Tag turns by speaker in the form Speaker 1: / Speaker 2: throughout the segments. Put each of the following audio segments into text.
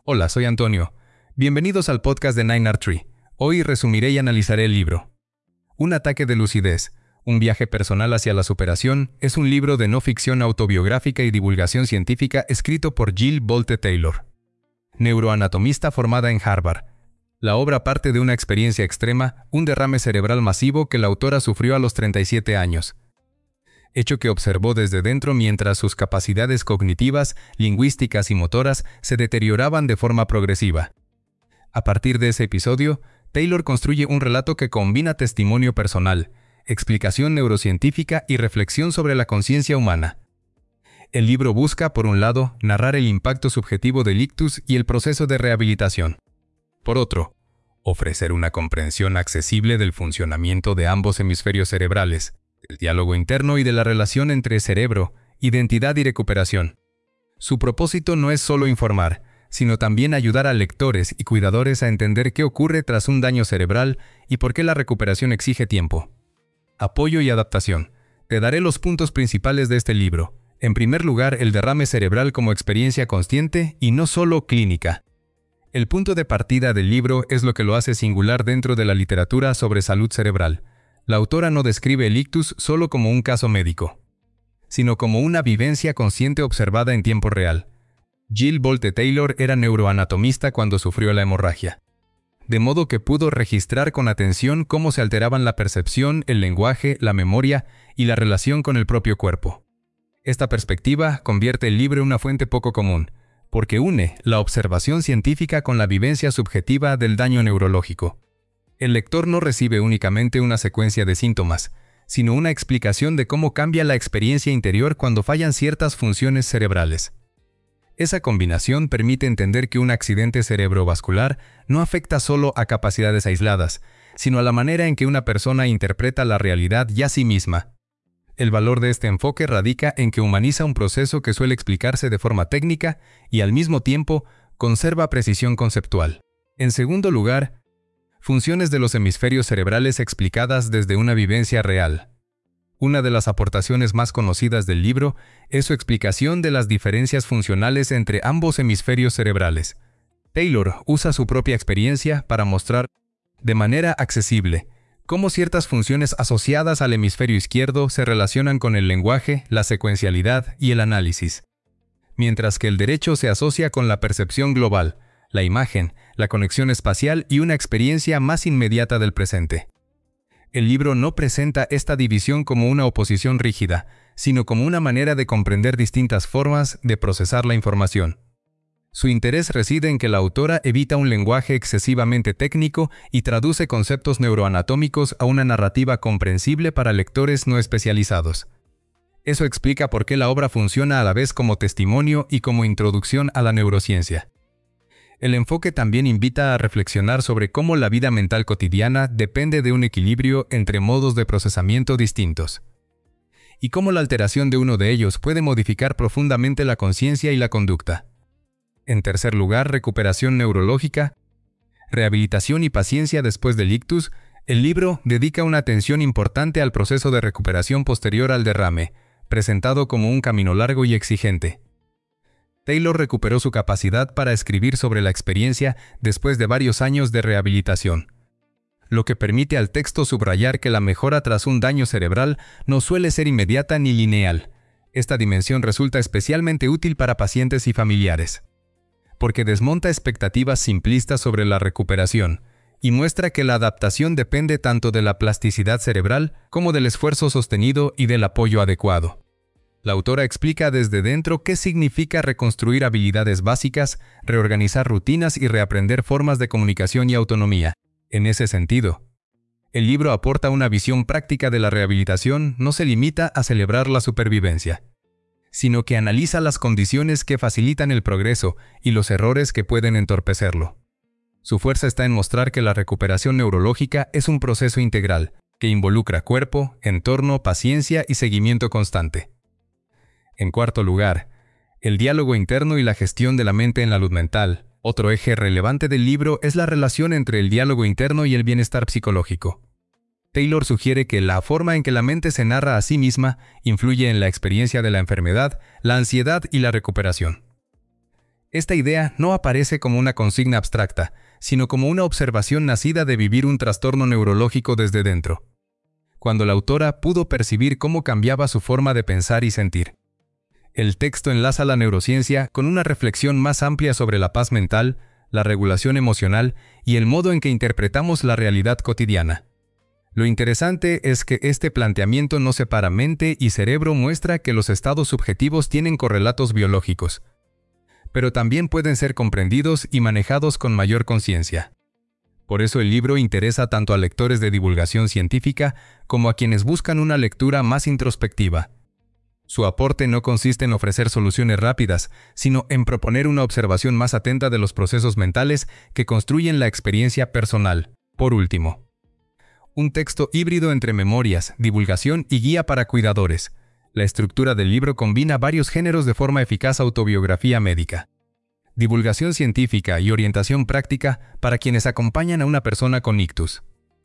Speaker 1: Hola, soy Antonio. Bienvenidos al podcast de 9R3. Hoy resumiré y analizaré el libro. Un ataque de lucidez, un viaje personal hacia la superación, es un libro de no ficción autobiográfica y divulgación científica escrito por Jill Bolte Taylor, neuroanatomista formada en Harvard. La obra parte de una experiencia extrema, un derrame cerebral masivo que la autora sufrió a los 37 años. Hecho que observó desde dentro mientras sus capacidades cognitivas, lingüísticas y motoras se deterioraban de forma progresiva. A partir de ese episodio, Taylor construye un relato que combina testimonio personal, explicación neurocientífica y reflexión sobre la conciencia humana. El libro busca, por un lado, narrar el impacto subjetivo del ictus y el proceso de rehabilitación. Por otro, ofrecer una comprensión accesible del funcionamiento de ambos hemisferios cerebrales, del diálogo interno y de la relación entre cerebro, identidad y recuperación. Su propósito no es solo informar, sino también ayudar a lectores y cuidadores a entender qué ocurre tras un daño cerebral y por qué la recuperación exige tiempo. Apoyo y adaptación. Te daré los puntos principales de este libro. En primer lugar, el derrame cerebral como experiencia consciente y no solo clínica. El punto de partida del libro es lo que lo hace singular dentro de la literatura sobre salud cerebral. La autora no describe el ictus solo como un caso médico, sino como una vivencia consciente observada en tiempo real. Jill Bolte Taylor era neuroanatomista cuando sufrió la hemorragia, de modo que pudo registrar con atención cómo se alteraban la percepción, el lenguaje, la memoria y la relación con el propio cuerpo. Esta perspectiva convierte el libro en una fuente poco común, porque une la observación científica con la vivencia subjetiva del daño neurológico. El lector no recibe únicamente una secuencia de síntomas, sino una explicación de cómo cambia la experiencia interior cuando fallan ciertas funciones cerebrales. Esa combinación permite entender que un accidente cerebrovascular no afecta solo a capacidades aisladas, sino a la manera en que una persona interpreta la realidad y a sí misma. El valor de este enfoque radica en que humaniza un proceso que suele explicarse de forma técnica y al mismo tiempo conserva precisión conceptual. En segundo lugar, funciones de los hemisferios cerebrales explicadas desde una vivencia real. Una de las aportaciones más conocidas del libro es su explicación de las diferencias funcionales entre ambos hemisferios cerebrales. Taylor usa su propia experiencia para mostrar, de manera accesible, cómo ciertas funciones asociadas al hemisferio izquierdo se relacionan con el lenguaje, la secuencialidad y el análisis, mientras que el derecho se asocia con la percepción global, la imagen, la conexión espacial y una experiencia más inmediata del presente. El libro no presenta esta división como una oposición rígida, sino como una manera de comprender distintas formas de procesar la información. Su interés reside en que la autora evita un lenguaje excesivamente técnico y traduce conceptos neuroanatómicos a una narrativa comprensible para lectores no especializados. Eso explica por qué la obra funciona a la vez como testimonio y como introducción a la neurociencia. El enfoque también invita a reflexionar sobre cómo la vida mental cotidiana depende de un equilibrio entre modos de procesamiento distintos, y cómo la alteración de uno de ellos puede modificar profundamente la conciencia y la conducta. En tercer lugar, recuperación neurológica, rehabilitación y paciencia después del ictus. El libro dedica una atención importante al proceso de recuperación posterior al derrame, presentado como un camino largo y exigente. Taylor recuperó su capacidad para escribir sobre la experiencia después de varios años de rehabilitación, lo que permite al texto subrayar que la mejora tras un daño cerebral no suele ser inmediata ni lineal. Esta dimensión resulta especialmente útil para pacientes y familiares, porque desmonta expectativas simplistas sobre la recuperación y muestra que la adaptación depende tanto de la plasticidad cerebral como del esfuerzo sostenido y del apoyo adecuado. La autora explica desde dentro qué significa reconstruir habilidades básicas, reorganizar rutinas y reaprender formas de comunicación y autonomía. En ese sentido, el libro aporta una visión práctica de la rehabilitación. No se limita a celebrar la supervivencia, sino que analiza las condiciones que facilitan el progreso y los errores que pueden entorpecerlo. Su fuerza está en mostrar que la recuperación neurológica es un proceso integral, que involucra cuerpo, entorno, paciencia y seguimiento constante. En cuarto lugar, el diálogo interno y la gestión de la mente en la salud mental. Otro eje relevante del libro es la relación entre el diálogo interno y el bienestar psicológico. Taylor sugiere que la forma en que la mente se narra a sí misma influye en la experiencia de la enfermedad, la ansiedad y la recuperación. Esta idea no aparece como una consigna abstracta, sino como una observación nacida de vivir un trastorno neurológico desde dentro, cuando la autora pudo percibir cómo cambiaba su forma de pensar y sentir. El texto enlaza la neurociencia con una reflexión más amplia sobre la paz mental, la regulación emocional y el modo en que interpretamos la realidad cotidiana. Lo interesante es que este planteamiento no separa mente y cerebro, muestra que los estados subjetivos tienen correlatos biológicos, pero también pueden ser comprendidos y manejados con mayor conciencia. Por eso el libro interesa tanto a lectores de divulgación científica como a quienes buscan una lectura más introspectiva. Su aporte no consiste en ofrecer soluciones rápidas, sino en proponer una observación más atenta de los procesos mentales que construyen la experiencia personal. Por último, un texto híbrido entre memorias, divulgación y guía para cuidadores. La estructura del libro combina varios géneros de forma eficaz: autobiografía médica, divulgación científica y orientación práctica para quienes acompañan a una persona con ictus.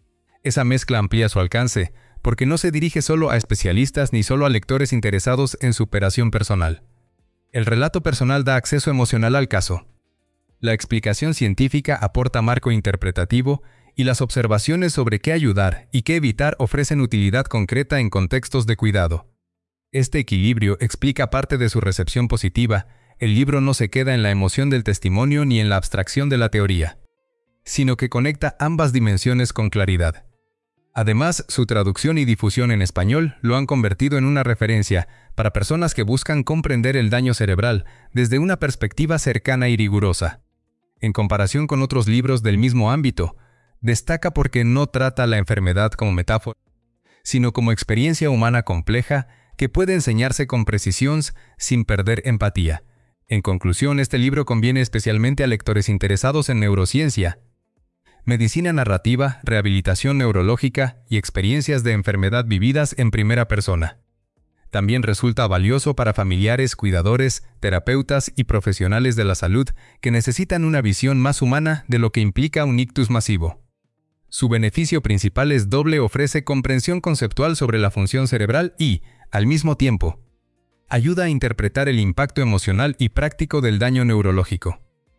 Speaker 1: Esa mezcla amplía su alcance, porque no se dirige solo a especialistas ni solo a lectores interesados en superación personal. El relato personal da acceso emocional al caso. La explicación científica aporta marco interpretativo y las observaciones sobre qué ayudar y qué evitar ofrecen utilidad concreta en contextos de cuidado. Este equilibrio explica parte de su recepción positiva. El libro no se queda en la emoción del testimonio ni en la abstracción de la teoría, sino que conecta ambas dimensiones con claridad. Además, su traducción y difusión en español lo han convertido en una referencia para personas que buscan comprender el daño cerebral desde una perspectiva cercana y rigurosa. En comparación con otros libros del mismo ámbito, destaca porque no trata la enfermedad como metáfora, sino como experiencia humana compleja que puede enseñarse con precisión sin perder empatía. En conclusión, este libro conviene especialmente a lectores interesados en neurociencia, medicina narrativa, rehabilitación neurológica y experiencias de enfermedad vividas en primera persona. También resulta valioso para familiares, cuidadores, terapeutas y profesionales de la salud que necesitan una visión más humana de lo que implica un ictus masivo. Su beneficio principal es doble: ofrece comprensión conceptual sobre la función cerebral y, al mismo tiempo, ayuda a interpretar el impacto emocional y práctico del daño neurológico.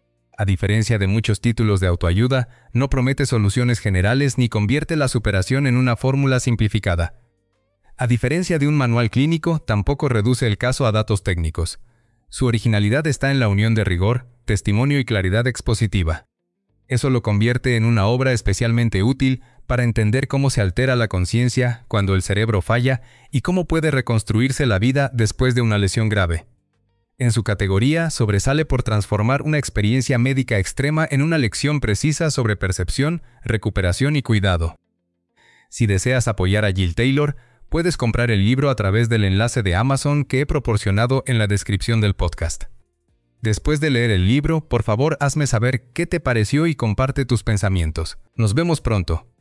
Speaker 1: A diferencia de muchos títulos de autoayuda, no promete soluciones generales ni convierte la superación en una fórmula simplificada. A diferencia de un manual clínico, tampoco reduce el caso a datos técnicos. Su originalidad está en la unión de rigor, testimonio y claridad expositiva. Eso lo convierte en una obra especialmente útil para entender cómo se altera la conciencia cuando el cerebro falla y cómo puede reconstruirse la vida después de una lesión grave. En su categoría, sobresale por transformar una experiencia médica extrema en una lección precisa sobre percepción, recuperación y cuidado. Si deseas apoyar a Jill Taylor, puedes comprar el libro a través del enlace de Amazon que he proporcionado en la descripción del podcast. Después de leer el libro, por favor hazme saber qué te pareció y comparte tus pensamientos. Nos vemos pronto.